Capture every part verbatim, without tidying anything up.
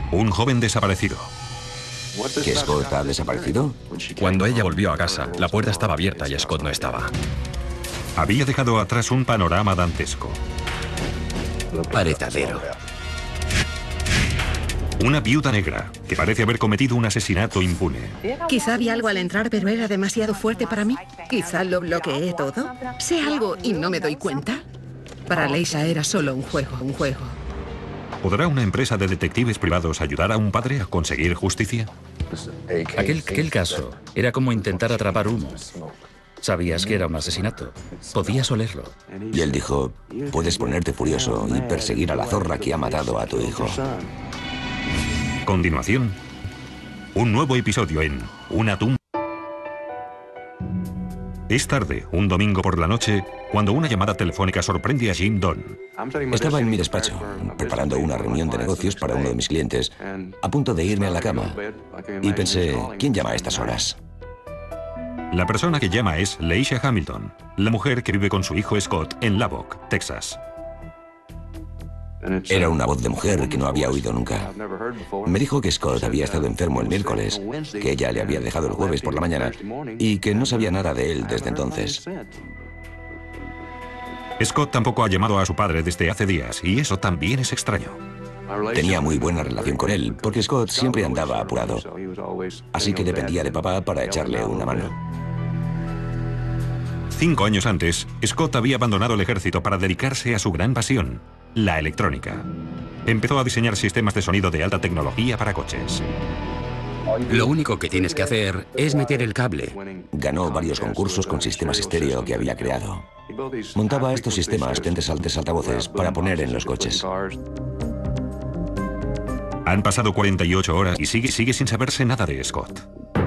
Un joven desaparecido. ¿Que Scott ha desaparecido? Cuando ella volvió a casa, la puerta estaba abierta y Scott no estaba. Había dejado atrás un panorama dantesco. Paredadero. Una viuda negra que parece haber cometido un asesinato impune. Quizá había algo al entrar, pero era demasiado fuerte para mí. Quizá lo bloqueé todo. Sé algo y no me doy cuenta. Para Leisha era solo un juego, un juego. ¿Podrá una empresa de detectives privados ayudar a un padre a conseguir justicia? Aquel, aquel caso era como intentar atrapar humo. Sabías que era un asesinato. Podías olerlo. Y él dijo, puedes ponerte furioso y perseguir a la zorra que ha matado a tu hijo. Continuación, un nuevo episodio en Una tumba. Es tarde, un domingo por la noche, cuando una llamada telefónica sorprende a Jim Dunn. Estaba en mi despacho, preparando una reunión de negocios para uno de mis clientes, a punto de irme a la cama. Y pensé, ¿quién llama a estas horas? La persona que llama es Leisha Hamilton, la mujer que vive con su hijo Scott en Lubbock, Texas. Era una voz de mujer que no había oído nunca. Me dijo que Scott había estado enfermo el miércoles, que ella le había dejado el jueves por la mañana y que no sabía nada de él desde entonces. Scott tampoco ha llamado a su padre desde hace días y eso también es extraño. Tenía muy buena relación con él, porque Scott siempre andaba apurado. Así que dependía de papá para echarle una mano. Cinco años antes, Scott había abandonado el ejército para dedicarse a su gran pasión, la electrónica. Empezó a diseñar sistemas de sonido de alta tecnología para coches. Lo único que tienes que hacer es meter el cable. Ganó varios concursos con sistemas estéreo que había creado. Montaba estos sistemas de altos altavoces para poner en los coches. Han pasado cuarenta y ocho horas y sigue, sigue sin saberse nada de Scott.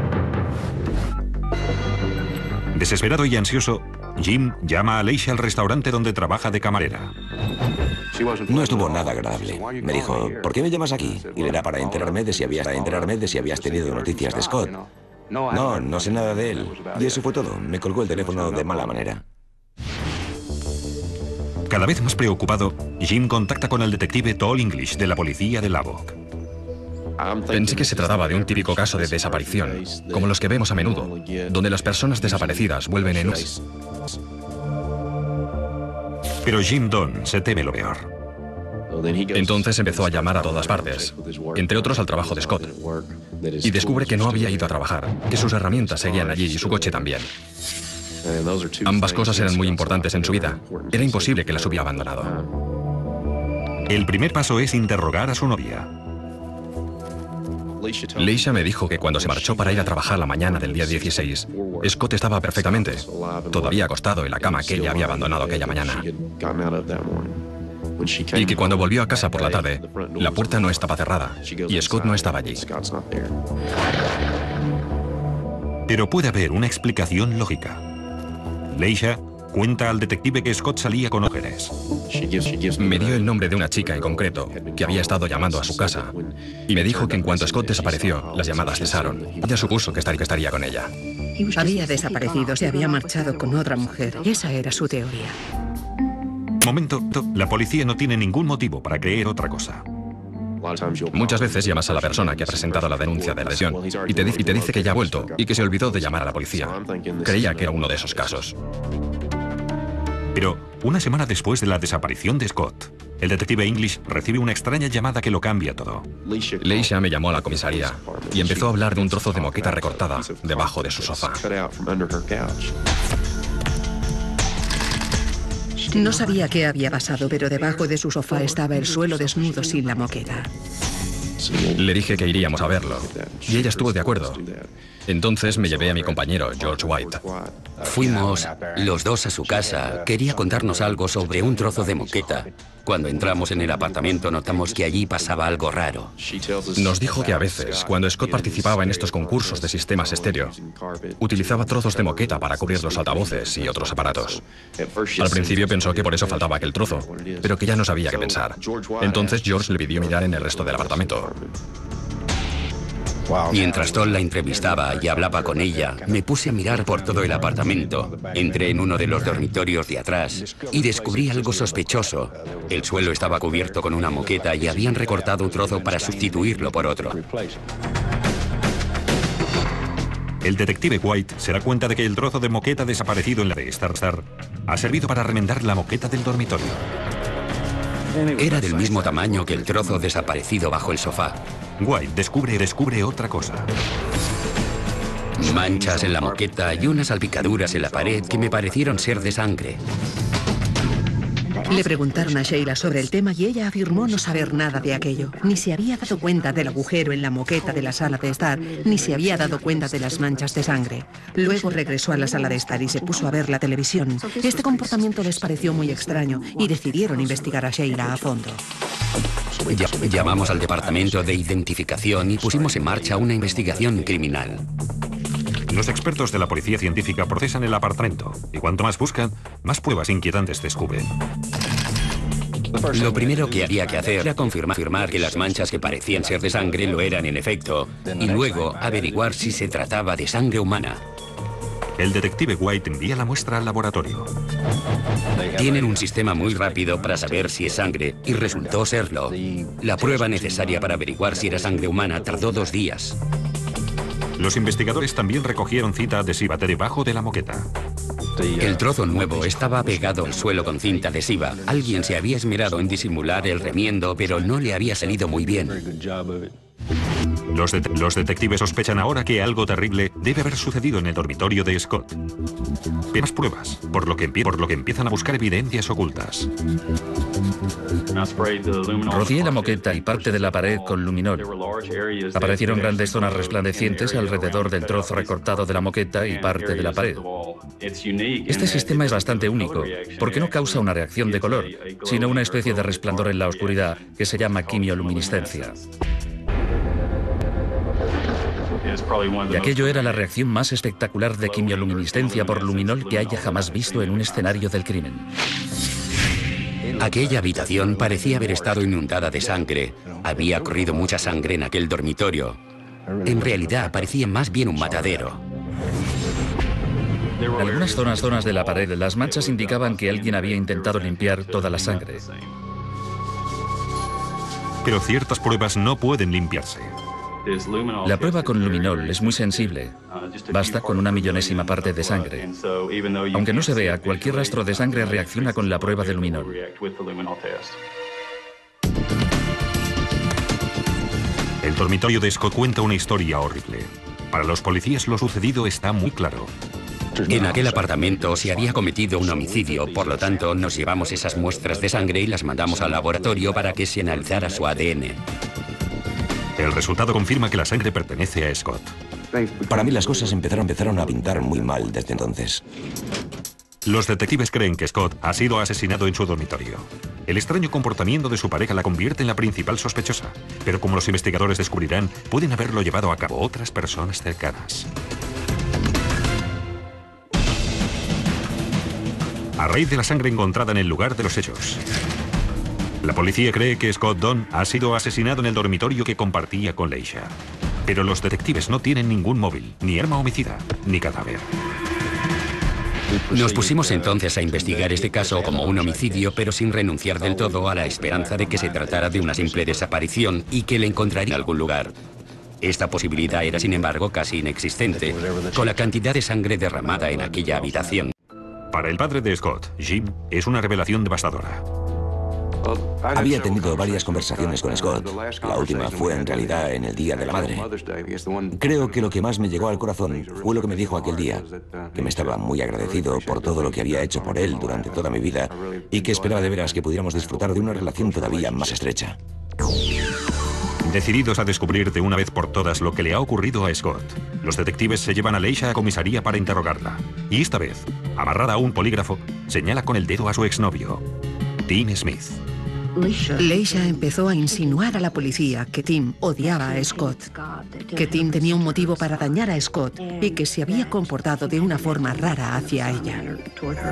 Desesperado y ansioso, Jim llama a Leisha al restaurante donde trabaja de camarera. No estuvo nada agradable. Me dijo, ¿por qué me llamas aquí? Y era para enterarme de si habías, para enterarme de si habías tenido noticias de Scott. No, no sé nada de él. Y eso fue todo. Me colgó el teléfono de mala manera. Cada vez más preocupado, Jim contacta con el detective Toll English de la policía de Lubbock. Pensé que se trataba de un típico caso de desaparición, como los que vemos a menudo, donde las personas desaparecidas vuelven en un... Pero Jim Dunn se teme lo peor. Entonces empezó a llamar a todas partes, entre otros al trabajo de Scott, y descubre que no había ido a trabajar, que sus herramientas seguían allí y su coche también. Ambas cosas eran muy importantes en su vida. Era imposible que las hubiera abandonado. El primer paso es interrogar a su novia. Leisha me dijo que cuando se marchó para ir a trabajar la mañana del día dieciséis, Scott estaba perfectamente, todavía acostado en la cama que ella había abandonado aquella mañana. Y que cuando volvió a casa por la tarde, la puerta no estaba cerrada y Scott no estaba allí. Pero puede haber una explicación lógica. Leisha cuenta al detective que Scott salía con mujeres. Me dio el nombre de una chica en concreto que había estado llamando a su casa y me dijo que en cuanto Scott desapareció, las llamadas cesaron. Ella supuso que estaría con ella. Había desaparecido, se había marchado con otra mujer. Esa era su teoría. Momento, la policía no tiene ningún motivo para creer otra cosa. Muchas veces llamas a la persona que ha presentado la denuncia de lesión y te, y te dice que ya ha vuelto y que se olvidó de llamar a la policía. Creía que era uno de esos casos. Pero una semana después de la desaparición de Scott, el detective English recibe una extraña llamada que lo cambia todo. Leisha me llamó a la comisaría y empezó a hablar de un trozo de moqueta recortada debajo de su sofá. No sabía qué había pasado, pero debajo de su sofá estaba el suelo desnudo sin la moqueta. Le dije que iríamos a verlo y ella estuvo de acuerdo. Entonces me llevé a mi compañero, George White. Fuimos los dos a su casa. Quería contarnos algo sobre un trozo de moqueta. Cuando entramos en el apartamento notamos que allí pasaba algo raro. Nos dijo que a veces, cuando Scott participaba en estos concursos de sistemas estéreo, utilizaba trozos de moqueta para cubrir los altavoces y otros aparatos. Al principio pensó que por eso faltaba aquel trozo, pero que ya no sabía qué pensar. Entonces George le pidió mirar en el resto del apartamento. Mientras Todd la entrevistaba y hablaba con ella, me puse a mirar por todo el apartamento. Entré en uno de los dormitorios de atrás y descubrí algo sospechoso. El suelo estaba cubierto con una moqueta y habían recortado un trozo para sustituirlo por otro. El detective White se da cuenta de que el trozo de moqueta desaparecido en la de Star Star ha servido para remendar la moqueta del dormitorio. Era del mismo tamaño que el trozo desaparecido bajo el sofá. White descubre descubre otra cosa. Manchas en la moqueta y unas salpicaduras en la pared que me parecieron ser de sangre. Le preguntaron a Sheila sobre el tema y ella afirmó no saber nada de aquello. Ni se había dado cuenta del agujero en la moqueta de la sala de estar, ni se había dado cuenta de las manchas de sangre. Luego regresó a la sala de estar y se puso a ver la televisión. Este comportamiento les pareció muy extraño y decidieron investigar a Sheila a fondo. Llamamos al departamento de identificación y pusimos en marcha una investigación criminal. Los expertos de la policía científica procesan el apartamento y cuanto más buscan, más pruebas inquietantes descubren. Lo primero que había que hacer era confirmar, confirmar que las manchas que parecían ser de sangre lo eran en efecto, y luego averiguar si se trataba de sangre humana. El detective White envía la muestra al laboratorio. Tienen un sistema muy rápido para saber si es sangre, y resultó serlo. La prueba necesaria para averiguar si era sangre humana tardó dos días. Los investigadores también recogieron cinta adhesiva de debajo de la moqueta. El trozo nuevo estaba pegado al suelo con cinta adhesiva. Alguien se había esmerado en disimular el remiendo, pero no le había salido muy bien. Los, de los detectives sospechan ahora que algo terrible debe haber sucedido en el dormitorio de Scott. Hay más pruebas, por lo, que por lo que empiezan a buscar evidencias ocultas. Rocié la moqueta y parte de la pared con luminol. Aparecieron grandes zonas resplandecientes alrededor del trozo recortado de la moqueta y parte de la pared. Este sistema es bastante único, porque no causa una reacción de color, sino una especie de resplandor en la oscuridad que se llama quimioluminiscencia. Y aquello era la reacción más espectacular de quimioluminiscencia por luminol que haya jamás visto en un escenario del crimen. Aquella habitación parecía haber estado inundada de sangre. Había corrido mucha sangre en aquel dormitorio. En realidad parecía más bien un matadero. En algunas zonas, zonas de la pared, las manchas indicaban que alguien había intentado limpiar toda la sangre. Pero ciertas pruebas no pueden limpiarse. La prueba con luminol es muy sensible. Basta con una millonésima parte de sangre. Aunque no se vea, cualquier rastro de sangre reacciona con la prueba de luminol. El dormitorio de Scott cuenta una historia horrible. Para los policías lo sucedido está muy claro. En aquel apartamento se había cometido un homicidio, por lo tanto nos llevamos esas muestras de sangre y las mandamos al laboratorio para que se analizara su A D N. El resultado confirma que la sangre pertenece a Scott. Para mí las cosas empezaron, empezaron a pintar muy mal desde entonces. Los detectives creen que Scott ha sido asesinado en su dormitorio. El extraño comportamiento de su pareja la convierte en la principal sospechosa, pero como los investigadores descubrirán, pueden haberlo llevado a cabo otras personas cercanas. A raíz de la sangre encontrada en el lugar de los hechos, la policía cree que Scott Dunn ha sido asesinado en el dormitorio que compartía con Leisha. Pero los detectives no tienen ningún móvil, ni arma homicida, ni cadáver. Nos pusimos entonces a investigar este caso como un homicidio, pero sin renunciar del todo a la esperanza de que se tratara de una simple desaparición y que le encontraría en algún lugar. Esta posibilidad era, sin embargo, casi inexistente, con la cantidad de sangre derramada en aquella habitación. Para el padre de Scott, Jim, es una revelación devastadora. Había tenido varias conversaciones con Scott. La última fue en realidad en el Día de la Madre. Creo que lo que más me llegó al corazón fue lo que me dijo aquel día, que me estaba muy agradecido por todo lo que había hecho por él durante toda mi vida y que esperaba de veras que pudiéramos disfrutar de una relación todavía más estrecha. Decididos a descubrir de una vez por todas lo que le ha ocurrido a Scott, los detectives se llevan a Leisha a comisaría para interrogarla. Y esta vez, amarrada a un polígrafo, señala con el dedo a su exnovio, Tim Smith. Leisha empezó a insinuar a la policía que Tim odiaba a Scott, que Tim tenía un motivo para dañar a Scott y que se había comportado de una forma rara hacia ella.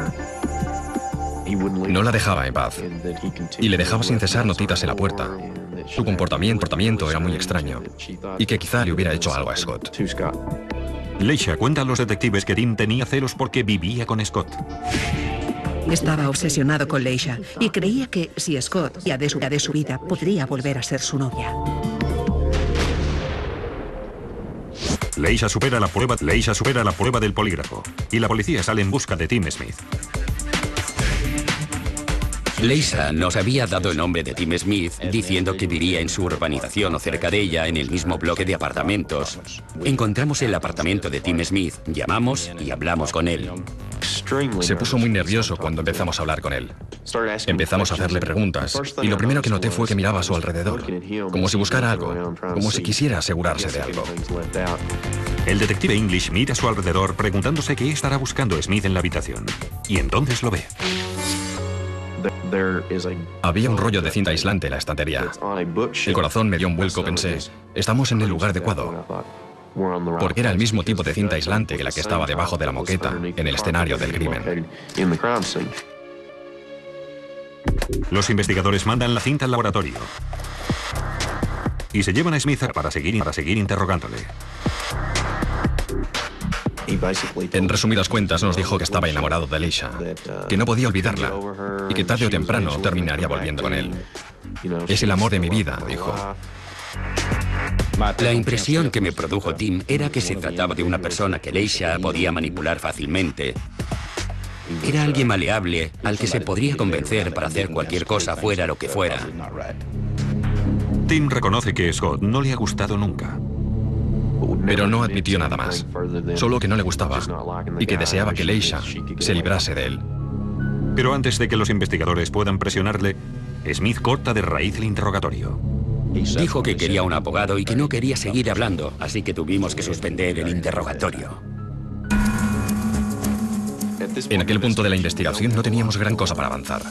No la dejaba en paz y le dejaba sin cesar notitas en la puerta. Su comportamiento, comportamiento era muy extraño y que quizá le hubiera hecho algo a Scott. Leisha cuenta a los detectives que Tim tenía celos porque vivía con Scott. Estaba obsesionado con Leisha y creía que si Scott ya de su, de su vida podría volver a ser su novia. Leisha supera la prueba, Leisha supera la prueba del polígrafo y la policía sale en busca de Tim Smith. Leisha nos había dado el nombre de Tim Smith diciendo que vivía en su urbanización o cerca de ella en el mismo bloque de apartamentos. Encontramos el apartamento de Tim Smith, llamamos y hablamos con él. Se puso muy nervioso cuando empezamos a hablar con él. Empezamos a hacerle preguntas y lo primero que noté fue que miraba a su alrededor, como si buscara algo, como si quisiera asegurarse de algo. El detective English mira a su alrededor preguntándose qué estará buscando Smith en la habitación. Y entonces lo ve. Había un rollo de cinta aislante en la estantería. El corazón me dio un vuelco, pensé, estamos en el lugar adecuado. Porque era el mismo tipo de cinta aislante que la que estaba debajo de la moqueta, en el escenario del crimen. Los investigadores mandan la cinta al laboratorio. Y se llevan a Smith para seguir, para seguir interrogándole. En resumidas cuentas, nos dijo que estaba enamorado de Leisha, que no podía olvidarla y que tarde o temprano terminaría volviendo con él. Es el amor de mi vida, dijo. La impresión que me produjo Tim era que se trataba de una persona que Leisha podía manipular fácilmente. Era alguien maleable al que se podría convencer para hacer cualquier cosa fuera lo que fuera. Tim reconoce que Scott no le ha gustado nunca. Pero no admitió nada más, solo que no le gustaba y que deseaba que Leisha se librase de él. Pero antes de que los investigadores puedan presionarle, Smith corta de raíz el interrogatorio. Dijo que quería un abogado y que no quería seguir hablando, así que tuvimos que suspender el interrogatorio. En aquel punto de la investigación no teníamos gran cosa para avanzar.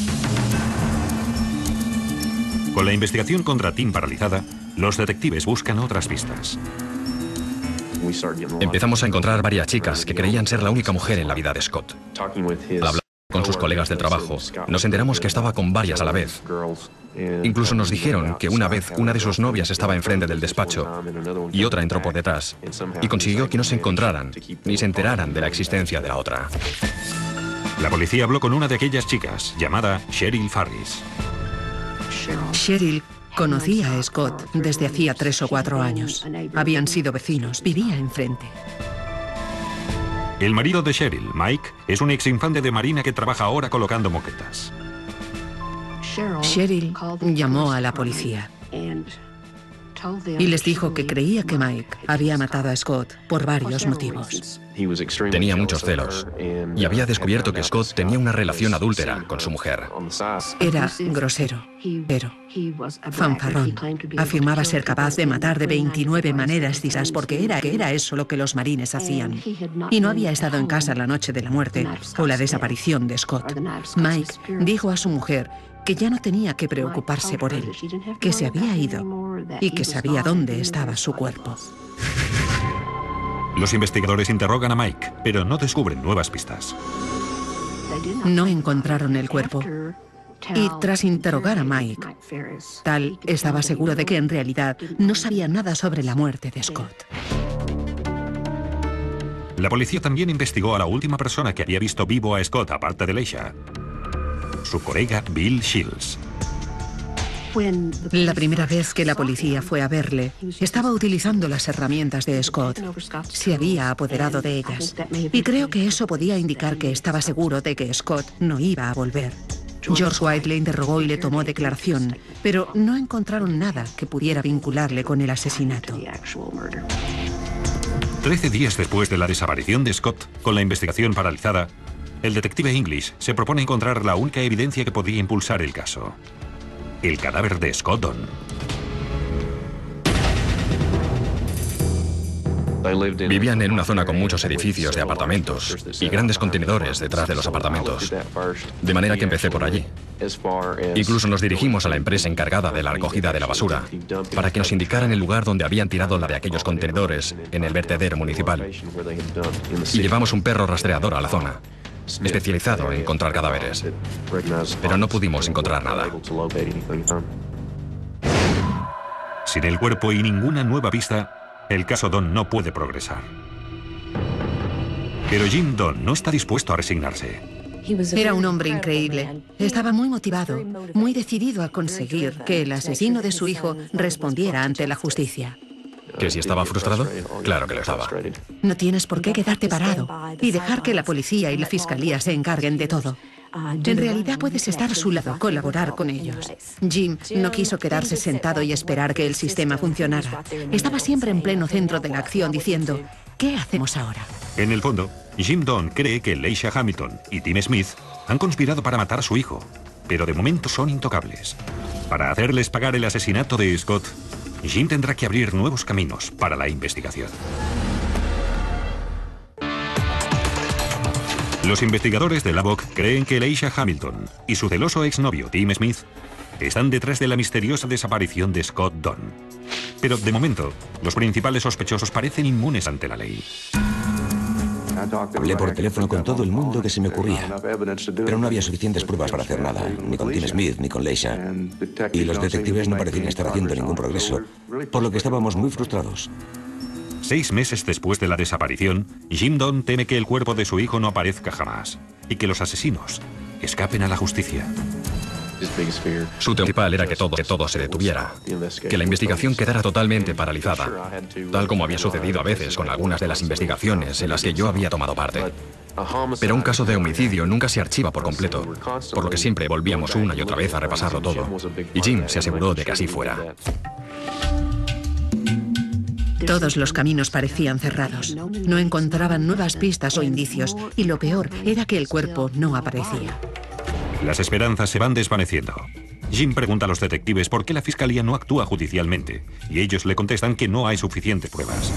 Con la investigación contra Tim paralizada, los detectives buscan otras pistas. Empezamos a encontrar varias chicas que creían ser la única mujer en la vida de Scott. Al hablar con sus colegas del trabajo, nos enteramos que estaba con varias a la vez. Incluso nos dijeron que una vez una de sus novias estaba enfrente del despacho y otra entró por detrás y consiguió que no se encontraran ni se enteraran de la existencia de la otra. La policía habló con una de aquellas chicas, llamada Cheryl Farris. Cheryl conocía a Scott desde hacía tres o cuatro años. Habían sido vecinos, vivía enfrente. El marido de Cheryl, Mike, es un exinfante de marina que trabaja ahora colocando moquetas. Cheryl llamó a la policía y les dijo que creía que Mike había matado a Scott por varios motivos. Tenía muchos celos y había descubierto que Scott tenía una relación adúltera con su mujer. Era grosero, pero fanfarrón. Afirmaba ser capaz de matar de veintinueve maneras distintas porque era, era eso lo que los marines hacían. Y no había estado en casa la noche de la muerte o la desaparición de Scott. Mike dijo a su mujer que ya no tenía que preocuparse por él, que se había ido y que sabía dónde estaba su cuerpo. Los investigadores interrogan a Mike, pero no descubren nuevas pistas. No encontraron el cuerpo. Y tras interrogar a Mike, Tal estaba seguro de que en realidad no sabía nada sobre la muerte de Scott. La policía también investigó a la última persona que había visto vivo a Scott aparte de Leisha, su colega Bill Shields. La primera vez que la policía fue a verle, estaba utilizando las herramientas de Scott. Se había apoderado de ellas. Y creo que eso podía indicar que estaba seguro de que Scott no iba a volver. George White le interrogó y le tomó declaración, pero no encontraron nada que pudiera vincularle con el asesinato. Trece días después de la desaparición de Scott, con la investigación paralizada, el detective English se propone encontrar la única evidencia que podía impulsar el caso: el cadáver de Scott Dunn. Vivían en una zona con muchos edificios de apartamentos y grandes contenedores detrás de los apartamentos, de manera que empecé por allí. Incluso nos dirigimos a la empresa encargada de la recogida de la basura para que nos indicaran el lugar donde habían tirado la de aquellos contenedores en el vertedero municipal. Y llevamos un perro rastreador a la zona, especializado en encontrar cadáveres, pero no pudimos encontrar nada. Sin el cuerpo y ninguna nueva pista, el caso Don no puede progresar. Pero Jim Don no está dispuesto a resignarse. Era un hombre increíble. Estaba muy motivado, muy decidido a conseguir que el asesino de su hijo respondiera ante la justicia. ¿Que si estaba frustrado? Claro que lo estaba. No tienes por qué quedarte parado y dejar que la policía y la fiscalía se encarguen de todo. En realidad puedes estar a su lado, colaborar con ellos. Jim no quiso quedarse sentado y esperar que el sistema funcionara. Estaba siempre en pleno centro de la acción diciendo, ¿qué hacemos ahora? En el fondo, Jim Don cree que Leisha Hamilton y Tim Smith han conspirado para matar a su hijo, pero de momento son intocables. Para hacerles pagar el asesinato de Scott, Jim tendrá que abrir nuevos caminos para la investigación. Los investigadores de la B O C creen que Leisha Hamilton y su celoso exnovio Tim Smith están detrás de la misteriosa desaparición de Scott Don. Pero de momento, los principales sospechosos parecen inmunes ante la ley. Hablé por teléfono con todo el mundo que se me ocurría, pero no había suficientes pruebas para hacer nada, ni con Tim Smith ni con Leisha. Y los detectives no parecían estar haciendo ningún progreso, por lo que estábamos muy frustrados. Seis meses después de la desaparición, Jim Don teme que el cuerpo de su hijo no aparezca jamás y que los asesinos escapen a la justicia. Su temor principal era que todo, que todo se detuviera, que la investigación quedara totalmente paralizada, tal como había sucedido a veces con algunas de las investigaciones en las que yo había tomado parte. Pero un caso de homicidio nunca se archiva por completo, por lo que siempre volvíamos una y otra vez a repasarlo todo, y Jim se aseguró de que así fuera. Todos los caminos parecían cerrados. No encontraban nuevas pistas o indicios, y lo peor era que el cuerpo no aparecía. Las esperanzas se van desvaneciendo. Jim pregunta a los detectives por qué la fiscalía no actúa judicialmente, y ellos le contestan que no hay suficientes pruebas.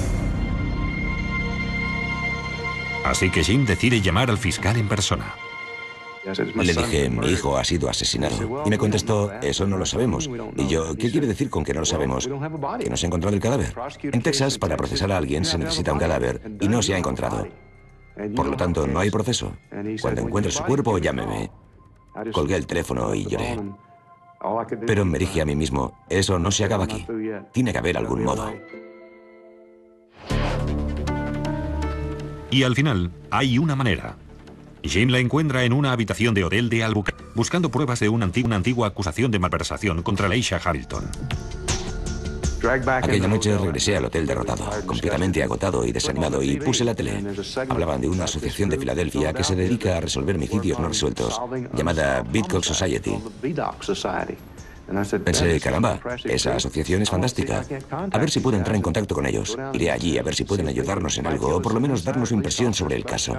Así que Jim decide llamar al fiscal en persona. Le dije, mi hijo ha sido asesinado. Y me contestó, eso no lo sabemos. Y yo, ¿qué quiere decir con que no lo sabemos? Que no se ha encontrado el cadáver. En Texas, para procesar a alguien se necesita un cadáver, y no se ha encontrado. Por lo tanto, no hay proceso. Cuando encuentre su cuerpo, llámeme. Colgué el teléfono y lloré. Pero me dije a mí mismo, eso no se acaba aquí. Tiene que haber algún modo. Y al final, hay una manera. Jim la encuentra en una habitación de hotel de Albuquerque, buscando pruebas de una antigua, una antigua acusación de malversación contra Leisha Hamilton. Aquella noche regresé al hotel derrotado, completamente agotado y desanimado, y puse la tele. Hablaban de una asociación de Filadelfia que se dedica a resolver homicidios no resueltos, llamada Vidocq Society. Pensé, caramba, esa asociación es fantástica. A ver si puedo entrar en contacto con ellos. Iré allí a ver si pueden ayudarnos en algo, o por lo menos darnos su impresión sobre el caso.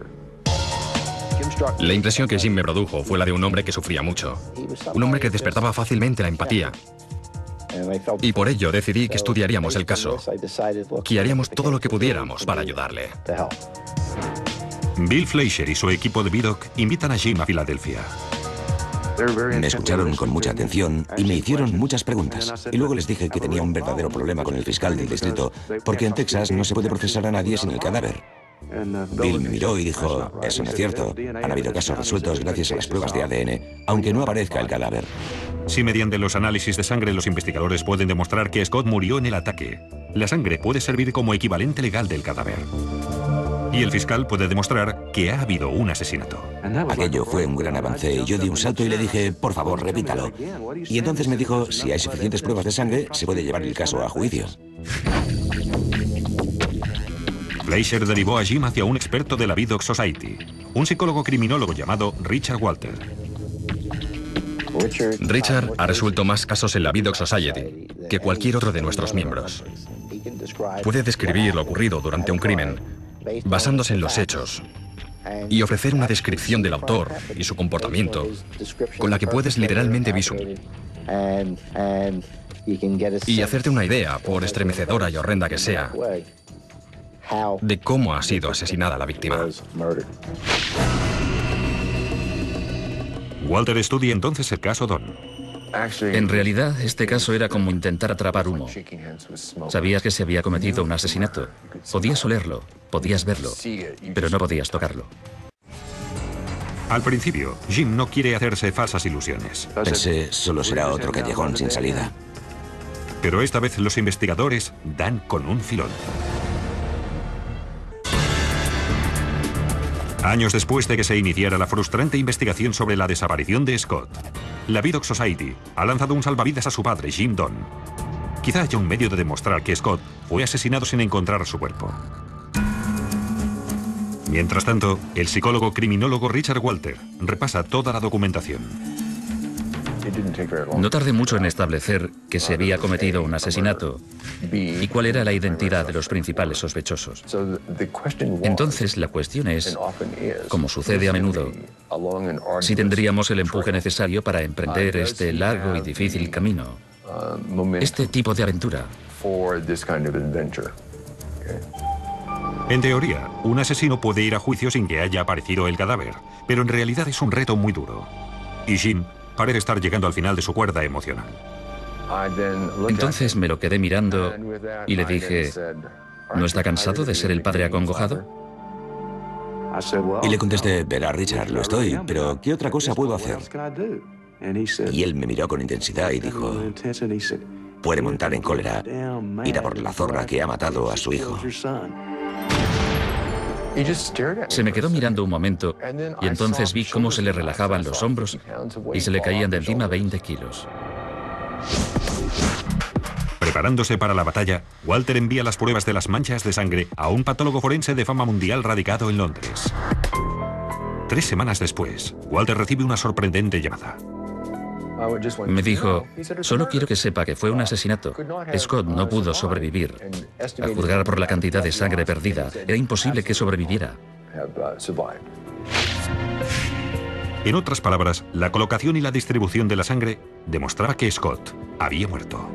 La impresión que Jim me produjo fue la de un hombre que sufría mucho. Un hombre que despertaba fácilmente la empatía. Y por ello decidí que estudiaríamos el caso, que haríamos todo lo que pudiéramos para ayudarle. Bill Fleischer y su equipo de Vidocq invitan a Jim a Filadelfia. Me escucharon con mucha atención y me hicieron muchas preguntas. Y luego les dije que tenía un verdadero problema con el fiscal del distrito, porque en Texas no se puede procesar a nadie sin el cadáver. Bill me miró y dijo, eso no es cierto. Han habido casos resueltos gracias a las pruebas de A D N, aunque no aparezca el cadáver. Si mediante los análisis de sangre los investigadores pueden demostrar que Scott murió en el ataque, la sangre puede servir como equivalente legal del cadáver. Y el fiscal puede demostrar que ha habido un asesinato. Aquello fue un gran avance y yo di un salto y le dije, por favor, repítalo. Y entonces me dijo, si hay suficientes pruebas de sangre, se puede llevar el caso a juicio. Fleischer derivó a Jim hacia un experto de la Vidocq Society, un psicólogo criminólogo llamado Richard Walter. Richard ha resuelto más casos en la Vidocq Society que cualquier otro de nuestros miembros. Puede describir lo ocurrido durante un crimen, basándose en los hechos, y ofrecer una descripción del autor y su comportamiento, con la que puedes literalmente visualizar y hacerte una idea, por estremecedora y horrenda que sea, de cómo ha sido asesinada la víctima. Walter estudia entonces el caso Don. En realidad, este caso era como intentar atrapar humo. Sabías que se había cometido un asesinato. Podías olerlo, podías verlo, pero no podías tocarlo. Al principio, Jim no quiere hacerse falsas ilusiones. Pensé, solo será otro callejón sin salida. Pero esta vez los investigadores dan con un filón. Años después de que se iniciara la frustrante investigación sobre la desaparición de Scott, la Vidocq Society ha lanzado un salvavidas a su padre, Jim Donn. Quizá haya un medio de demostrar que Scott fue asesinado sin encontrar su cuerpo. Mientras tanto, el psicólogo criminólogo Richard Walter repasa toda la documentación. No tardé mucho en establecer que se había cometido un asesinato y cuál era la identidad de los principales sospechosos. Entonces, la cuestión es, como sucede a menudo, si tendríamos el empuje necesario para emprender este largo y difícil camino, este tipo de aventura. En teoría, un asesino puede ir a juicio sin que haya aparecido el cadáver, pero en realidad es un reto muy duro. Y Jim parece estar llegando al final de su cuerda emocional. Entonces me lo quedé mirando y le dije, ¿no está cansado de ser el padre acongojado? Y le contesté, verá Richard, lo estoy, pero ¿qué otra cosa puedo hacer? Y él me miró con intensidad y dijo, puede montar en cólera, ir a por la zorra que ha matado a su hijo. Se me quedó mirando un momento y entonces vi cómo se le relajaban los hombros y se le caían de encima veinte kilos. Preparándose para la batalla, Walter envía las pruebas de las manchas de sangre a un patólogo forense de fama mundial radicado en Londres. Tres semanas después, Walter recibe una sorprendente llamada. Me dijo, solo quiero que sepa que fue un asesinato. Scott no pudo sobrevivir. A juzgar por la cantidad de sangre perdida, era imposible que sobreviviera. En otras palabras, la colocación y la distribución de la sangre demostraba que Scott había muerto.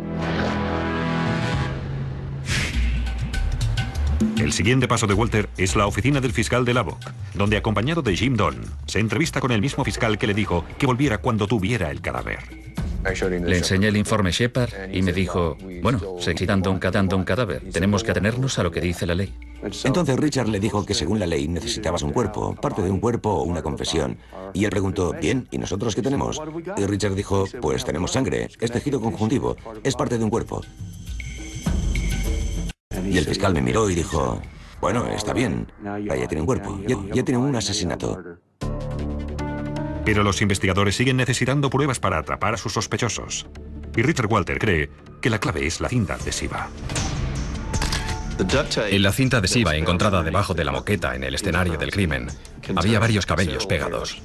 El siguiente paso de Walter es la oficina del fiscal de Lubbock, donde, acompañado de Jim Donn, se entrevista con el mismo fiscal que le dijo que volviera cuando tuviera el cadáver. Le enseñé el informe Shepard y me dijo, bueno, se excitando un, catando un cadáver, tenemos que atenernos a lo que dice la ley. Entonces Richard le dijo que según la ley necesitabas un cuerpo, parte de un cuerpo o una confesión. Y él preguntó, bien, ¿y nosotros qué tenemos? Y Richard dijo, pues tenemos sangre, es tejido conjuntivo, es parte de un cuerpo. Y el fiscal me miró y dijo, bueno, está bien, ya tiene un cuerpo, ya, ya tiene un asesinato. Pero los investigadores siguen necesitando pruebas para atrapar a sus sospechosos. Y Richard Walter cree que la clave es la cinta adhesiva. En la cinta adhesiva encontrada debajo de la moqueta en el escenario del crimen, había varios cabellos pegados.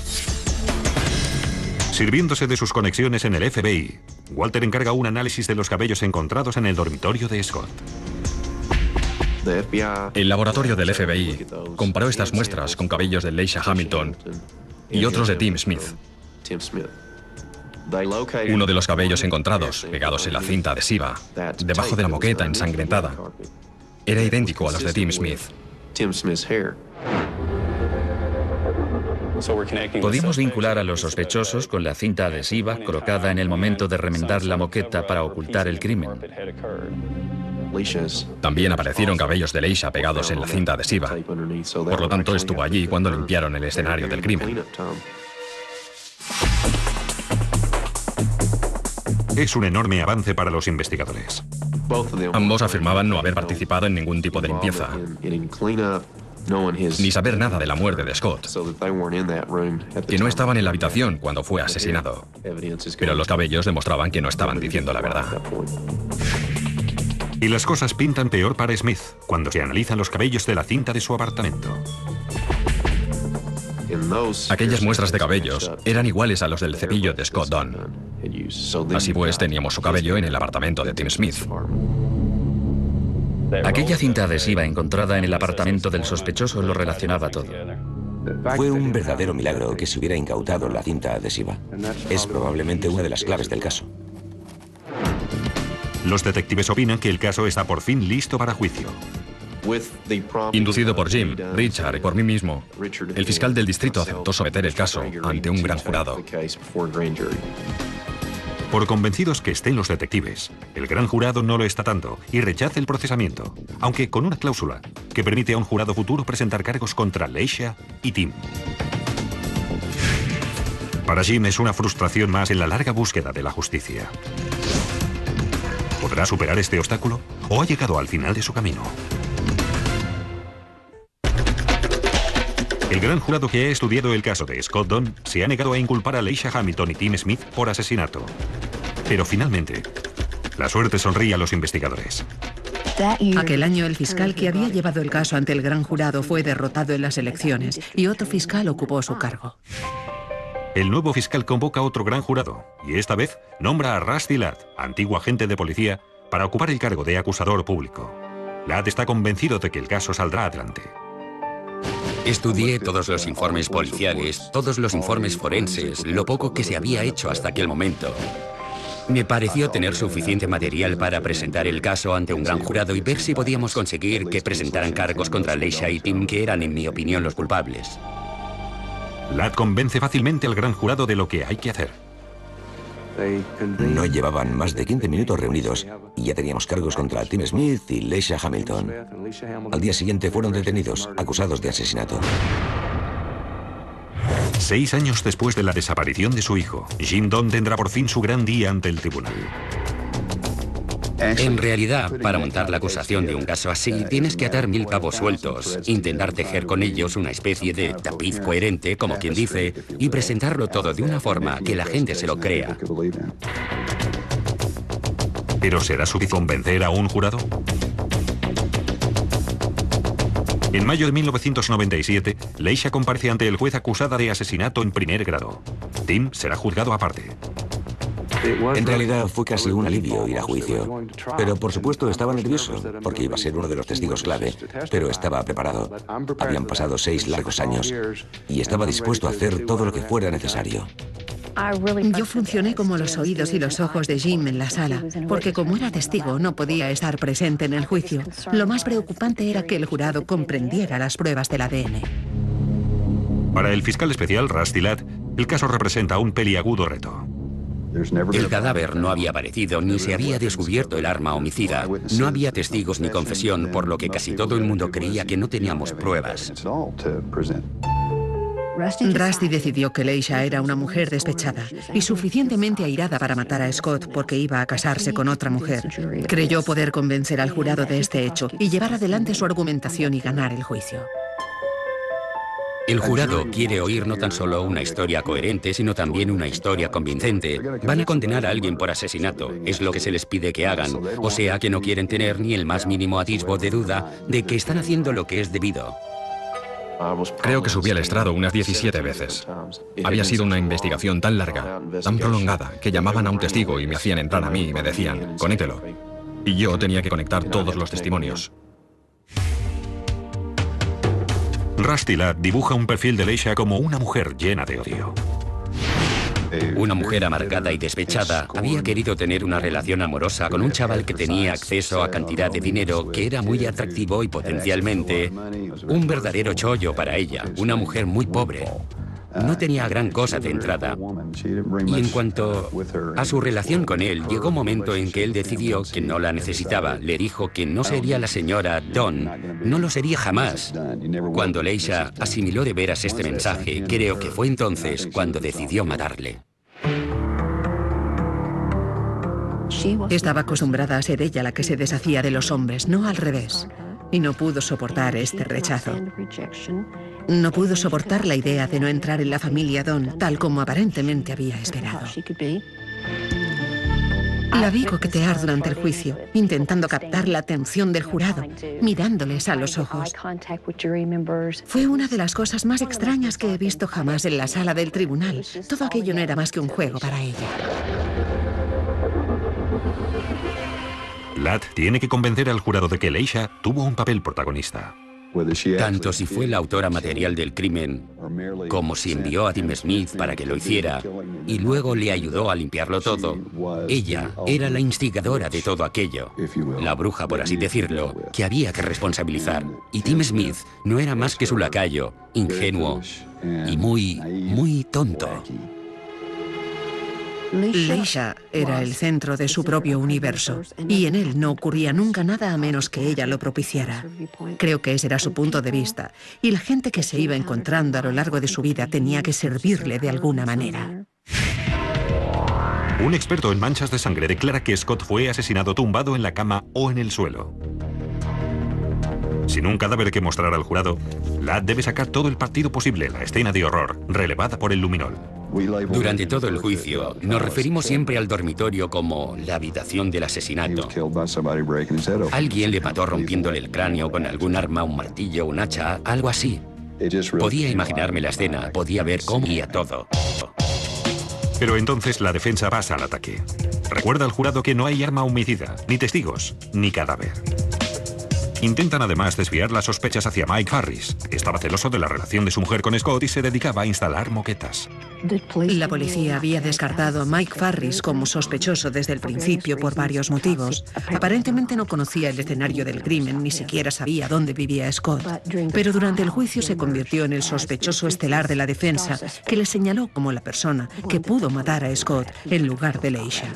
Sirviéndose de sus conexiones en el F B I, Walter encarga un análisis de los cabellos encontrados en el dormitorio de Scott. El laboratorio del F B I comparó estas muestras con cabellos de Leisha Hamilton y otros de Tim Smith. Uno de los cabellos encontrados, pegados en la cinta adhesiva, debajo de la moqueta ensangrentada, era idéntico a los de Tim Smith. Podimos vincular a los sospechosos con la cinta adhesiva colocada en el momento de remendar la moqueta para ocultar el crimen. También aparecieron cabellos de Leisha pegados en la cinta adhesiva. Por lo tanto, estuvo allí cuando limpiaron el escenario del crimen. Es un enorme avance para los investigadores. Ambos afirmaban no haber participado en ningún tipo de limpieza, ni saber nada de la muerte de Scott, que no estaban en la habitación cuando fue asesinado. Pero los cabellos demostraban que no estaban diciendo la verdad. Y las cosas pintan peor para Smith cuando se analizan los cabellos de la cinta de su apartamento. Aquellas muestras de cabellos eran iguales a los del cepillo de Scott Donn. Así pues, teníamos su cabello en el apartamento de Tim Smith. Aquella cinta adhesiva encontrada en el apartamento del sospechoso lo relacionaba todo. Fue un verdadero milagro que se hubiera incautado la cinta adhesiva. Es probablemente una de las claves del caso. Los detectives opinan que el caso está por fin listo para juicio. Inducido por Jim, Richard y por mí mismo, el fiscal del distrito aceptó someter el caso ante un gran jurado. Por convencidos que estén los detectives, el gran jurado no lo está tanto y rechaza el procesamiento, aunque con una cláusula que permite a un jurado futuro presentar cargos contra Leisha y Tim. Para Jim es una frustración más en la larga búsqueda de la justicia. ¿Podrá superar este obstáculo o ha llegado al final de su camino? El gran jurado que ha estudiado el caso de Scott Dunn se ha negado a inculpar a Leisha Hamilton y Tim Smith por asesinato. Pero finalmente, la suerte sonríe a los investigadores. Aquel año el fiscal que había llevado el caso ante el gran jurado fue derrotado en las elecciones y otro fiscal ocupó su cargo. El nuevo fiscal convoca a otro gran jurado y esta vez nombra a Rusty Ladd, antiguo agente de policía, para ocupar el cargo de acusador público. Ladd está convencido de que el caso saldrá adelante. Estudié todos los informes policiales, todos los informes forenses, lo poco que se había hecho hasta aquel momento. Me pareció tener suficiente material para presentar el caso ante un gran jurado y ver si podíamos conseguir que presentaran cargos contra Leisha y Tim, que eran, en mi opinión, los culpables. Ladd convence fácilmente al gran jurado de lo que hay que hacer. No llevaban más de quince minutos reunidos y ya teníamos cargos contra Tim Smith y Leisha Hamilton. Al día siguiente fueron detenidos, acusados de asesinato. Seis años después de la desaparición de su hijo, Jim Dunn tendrá por fin su gran día ante el tribunal. En realidad, para montar la acusación de un caso así, tienes que atar mil cabos sueltos, intentar tejer con ellos una especie de tapiz coherente, como quien dice, y presentarlo todo de una forma que la gente se lo crea. ¿Pero será suficiente convencer a un jurado? En mayo de mil novecientos noventa y siete, Leisha comparece ante el juez acusada de asesinato en primer grado. Tim será juzgado aparte. En realidad fue casi un alivio ir a juicio. Pero por supuesto estaba nervioso, porque iba a ser uno de los testigos clave, pero estaba preparado. Habían pasado seis largos años y estaba dispuesto a hacer todo lo que fuera necesario. Yo funcioné como los oídos y los ojos de Jim en la sala, porque como era testigo no podía estar presente en el juicio. Lo más preocupante era que el jurado comprendiera las pruebas del A D N. Para el fiscal especial Rusty Ladd, el caso representa un peliagudo reto. El cadáver no había aparecido ni se había descubierto el arma homicida. No había testigos ni confesión, por lo que casi todo el mundo creía que no teníamos pruebas. Rusty decidió que Leisha era una mujer despechada y suficientemente airada para matar a Scott porque iba a casarse con otra mujer. Creyó poder convencer al jurado de este hecho y llevar adelante su argumentación y ganar el juicio. El jurado quiere oír no tan solo una historia coherente, sino también una historia convincente. Van a condenar a alguien por asesinato, es lo que se les pide que hagan, o sea que no quieren tener ni el más mínimo atisbo de duda de que están haciendo lo que es debido. Creo que subí al estrado unas diecisiete veces. Había sido una investigación tan larga, tan prolongada, que llamaban a un testigo y me hacían entrar a mí y me decían, conéctelo. Y yo tenía que conectar todos los testimonios. Rusty Ladd dibuja un perfil de Leisha como una mujer llena de odio. Una mujer amargada y despechada había querido tener una relación amorosa con un chaval que tenía acceso a cantidad de dinero que era muy atractivo y potencialmente un verdadero chollo para ella, una mujer muy pobre. No tenía gran cosa de entrada. Y en cuanto a su relación con él, llegó un momento en que él decidió que no la necesitaba. Le dijo que no sería la señora Dunn, no lo sería jamás. Cuando Leisha asimiló de veras este mensaje, creo que fue entonces cuando decidió matarle. Estaba acostumbrada a ser ella la que se deshacía de los hombres, no al revés. Y no pudo soportar este rechazo. No pudo soportar la idea de no entrar en la familia Dunn, tal como aparentemente había esperado. La vi coquetear durante el juicio, intentando captar la atención del jurado, mirándoles a los ojos. Fue una de las cosas más extrañas que he visto jamás en la sala del tribunal. Todo aquello no era más que un juego para ella. Ladd tiene que convencer al jurado de que Leisha tuvo un papel protagonista. Tanto si fue la autora material del crimen, como si envió a Tim Smith para que lo hiciera, y luego le ayudó a limpiarlo todo, ella era la instigadora de todo aquello, la bruja, por así decirlo, que había que responsabilizar. Y Tim Smith no era más que su lacayo, ingenuo y muy, muy tonto. Leisha era el centro de su propio universo, y en él no ocurría nunca nada a menos que ella lo propiciara. Creo que ese era su punto de vista, y la gente que se iba encontrando a lo largo de su vida tenía que servirle de alguna manera. Un experto en manchas de sangre declara que Scott fue asesinado tumbado en la cama o en el suelo. Sin un cadáver que mostrar al jurado, Ladd debe sacar todo el partido posible a la escena de horror, relevada por el luminol. Durante todo el juicio, nos referimos siempre al dormitorio como la habitación del asesinato. Alguien le mató rompiéndole el cráneo con algún arma, un martillo, un hacha, algo así. Podía imaginarme la escena, podía ver cómo iba todo. Pero entonces la defensa pasa al ataque. Recuerda al jurado que no hay arma homicida, ni testigos, ni cadáver. Intentan además desviar las sospechas hacia Mike Farris. Estaba celoso de la relación de su mujer con Scott y se dedicaba a instalar moquetas. La policía había descartado a Mike Farris como sospechoso desde el principio por varios motivos. Aparentemente no conocía el escenario del crimen, ni siquiera sabía dónde vivía Scott. Pero durante el juicio se convirtió en el sospechoso estelar de la defensa, que le señaló como la persona que pudo matar a Scott en lugar de Leisha.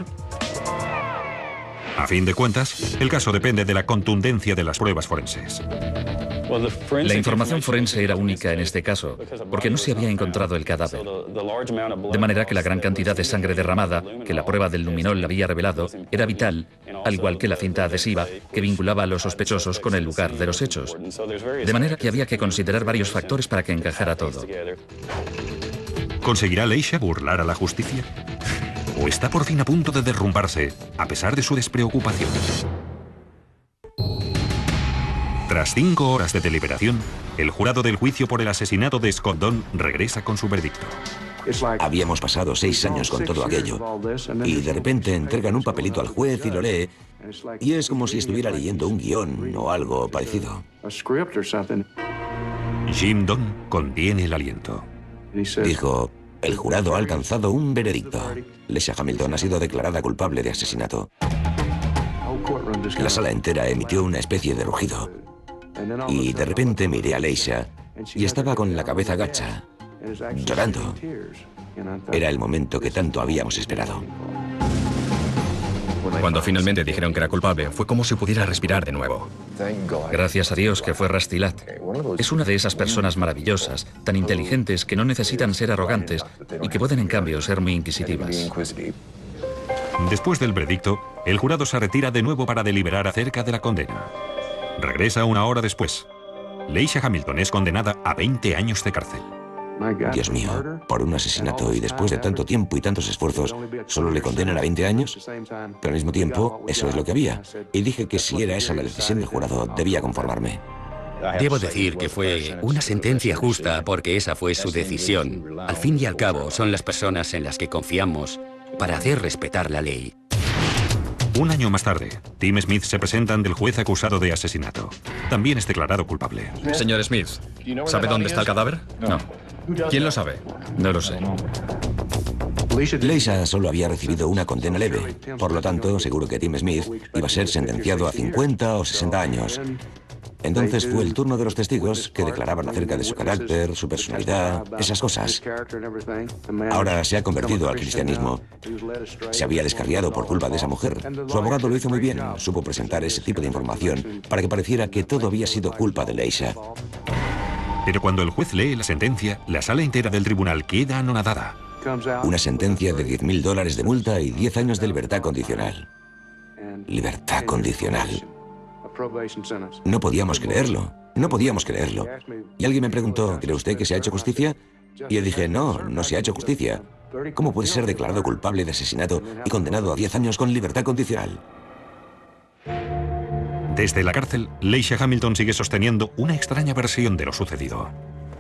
A fin de cuentas, el caso depende de la contundencia de las pruebas forenses. La información forense era única en este caso, porque no se había encontrado el cadáver. De manera que la gran cantidad de sangre derramada, que la prueba del luminol había revelado, era vital, al igual que la cinta adhesiva que vinculaba a los sospechosos con el lugar de los hechos. De manera que había que considerar varios factores para que encajara todo. ¿Conseguirá Leisha burlar a la justicia? ¿O está por fin a punto de derrumbarse, a pesar de su despreocupación? Tras cinco horas de deliberación, el jurado del juicio por el asesinato de Scott Dunn regresa con su veredicto. Habíamos pasado seis años con todo aquello, y de repente entregan un papelito al juez y lo lee, y es como si estuviera leyendo un guión o algo parecido. Jim Dunn contiene el aliento. Dijo: el jurado ha alcanzado un veredicto. Leisha Hamilton ha sido declarada culpable de asesinato. La sala entera emitió una especie de rugido. Y de repente miré a Leisha y estaba con la cabeza gacha, llorando. Era el momento que tanto habíamos esperado. Cuando finalmente dijeron que era culpable, fue como si pudiera respirar de nuevo. Gracias a Dios que fue Rusty Ladd. Es una de esas personas maravillosas, tan inteligentes que no necesitan ser arrogantes y que pueden en cambio ser muy inquisitivas. Después del veredicto, el jurado se retira de nuevo para deliberar acerca de la condena. Regresa una hora después. Leisha Hamilton es condenada a veinte años de cárcel. Dios mío, por un asesinato y después de tanto tiempo y tantos esfuerzos, ¿solo le condenan a veinte años? Pero al mismo tiempo, eso es lo que había. Y dije que si era esa la decisión del jurado, debía conformarme. Debo decir que fue una sentencia justa porque esa fue su decisión. Al fin y al cabo, son las personas en las que confiamos para hacer respetar la ley. Un año más tarde, Tim Smith se presenta ante el juez acusado de asesinato. También es declarado culpable. Señor Smith, ¿sabe dónde está el cadáver? No. ¿Quién lo sabe? No lo sé. Leisha solo había recibido una condena leve. Por lo tanto, seguro que Tim Smith iba a ser sentenciado a cincuenta o sesenta años. Entonces fue el turno de los testigos que declaraban acerca de su carácter, su personalidad, esas cosas. Ahora se ha convertido al cristianismo. Se había descarriado por culpa de esa mujer. Su abogado lo hizo muy bien. Supo presentar ese tipo de información para que pareciera que todo había sido culpa de Leisha. Pero cuando el juez lee la sentencia, la sala entera del tribunal queda anonadada. Una sentencia de diez mil dólares de multa y diez años de libertad condicional. Libertad condicional. No podíamos creerlo, no podíamos creerlo. Y alguien me preguntó, ¿cree usted que se ha hecho justicia? Y yo dije, no, no se ha hecho justicia. ¿Cómo puede ser declarado culpable de asesinato y condenado a diez años con libertad condicional? Desde la cárcel, Leisha Hamilton sigue sosteniendo una extraña versión de lo sucedido.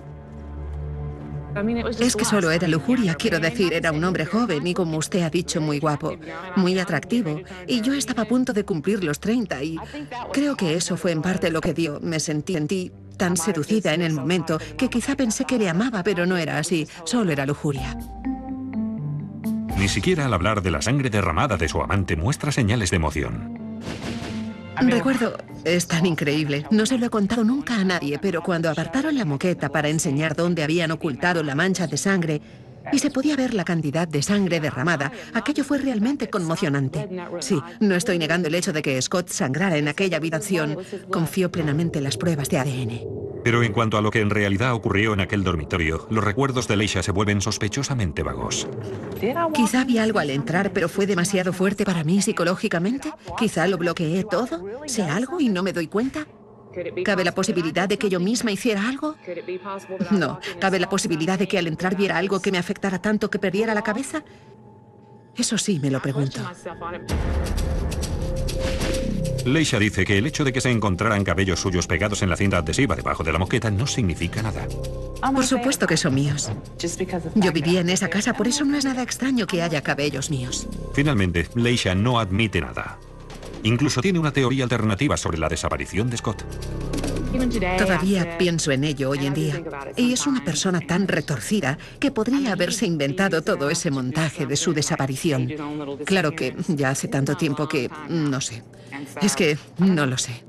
Es que solo era lujuria, quiero decir, era un hombre joven y, como usted ha dicho, muy guapo, muy atractivo. Y yo estaba a punto de cumplir los treinta y creo que eso fue en parte lo que dio. Me sentí, sentí tan seducida en el momento que quizá pensé que le amaba, pero no era así, solo era lujuria. Ni siquiera al hablar de la sangre derramada de su amante muestra señales de emoción. Recuerdo, es tan increíble, no se lo he contado nunca a nadie, pero cuando apartaron la moqueta para enseñar dónde habían ocultado la mancha de sangre y se podía ver la cantidad de sangre derramada, aquello fue realmente conmocionante. Sí, no estoy negando el hecho de que Scott sangrara en aquella habitación. Confío plenamente en las pruebas de A D N. Pero en cuanto a lo que en realidad ocurrió en aquel dormitorio, los recuerdos de Leisha se vuelven sospechosamente vagos. Quizá vi algo al entrar, pero fue demasiado fuerte para mí psicológicamente. Quizá lo bloqueé todo. ¿Sé algo y no me doy cuenta? ¿Cabe la posibilidad de que yo misma hiciera algo? No. ¿Cabe la posibilidad de que al entrar viera algo que me afectara tanto que perdiera la cabeza? Eso sí, me lo pregunto. Leisha dice que el hecho de que se encontraran cabellos suyos pegados en la cinta adhesiva debajo de la moqueta no significa nada. Por supuesto que son míos. Yo vivía en esa casa, por eso no es nada extraño que haya cabellos míos. Finalmente, Leisha no admite nada. Incluso tiene una teoría alternativa sobre la desaparición de Scott. Todavía pienso en ello hoy en día. Y es una persona tan retorcida que podría haberse inventado todo ese montaje de su desaparición. Claro que ya hace tanto tiempo que no sé. Es que no lo sé.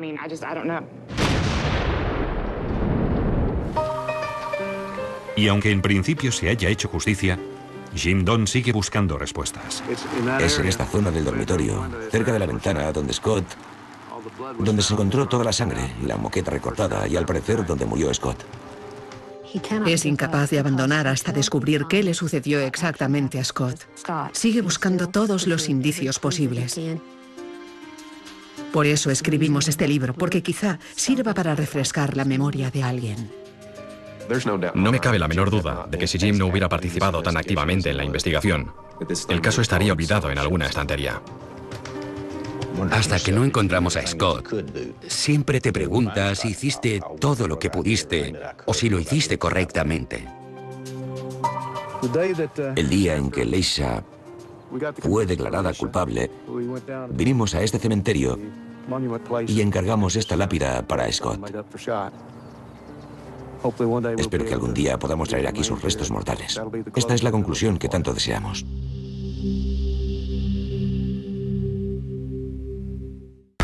Y aunque en principio se haya hecho justicia, Jim Donn sigue buscando respuestas. Es en esta zona del dormitorio, cerca de la ventana, donde Scott... donde se encontró toda la sangre, la moqueta recortada y al parecer donde murió Scott. Es incapaz de abandonar hasta descubrir qué le sucedió exactamente a Scott. Sigue buscando todos los indicios posibles. Por eso escribimos este libro, porque quizá sirva para refrescar la memoria de alguien. No me cabe la menor duda de que si Jim no hubiera participado tan activamente en la investigación, el caso estaría olvidado en alguna estantería. Hasta que no encontramos a Scott, siempre te preguntas si hiciste todo lo que pudiste o si lo hiciste correctamente. El día en que Leisha fue declarada culpable, vinimos a este cementerio y encargamos esta lápida para Scott. Espero que algún día podamos traer aquí sus restos mortales. Esta es la conclusión que tanto deseamos.